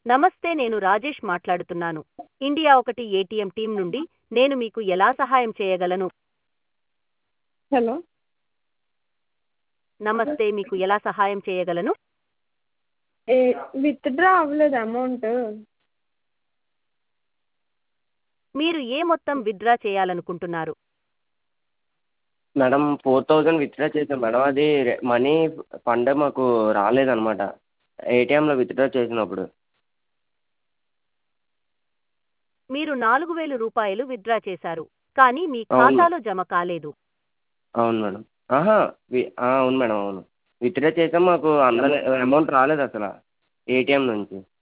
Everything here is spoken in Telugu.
నమస్తే, నేను రాజేష్ మాట్లాడుతున్నాను. ఇండియా ఒకటి ఏటీఎం టీం నుండి. నేను మీకు ఎలా సహాయం చేయగలను? హలో. నమస్తే, మీకు ఎలా సహాయం చేయగలను? ఏ విత్‌డ్రా అవ్వలేదు అమౌంట్. మీరు ఏ మొత్తం విత్‌డ్రా చేయాలనుకుంటున్నారు? మేడం 4000 విత్‌డ్రా చేశాం మేడం. అది మనీ ఫండ్ మాకు రాలేదన్నమాట ఏటీఎంలో విత్‌డ్రా చేసినప్పుడు. మీరు 4000 విత్‌డ్రా చేశారు, కానీ మీ అవును. ఖాతాలో జమ కాలేదు. అవును మేడం. ఆహా! అవును మేడం. అవును. విత్‌డ్రా చేసాం, మాకు అమౌంట్ రాలేదు అసల ఏటీఎం నుంచి.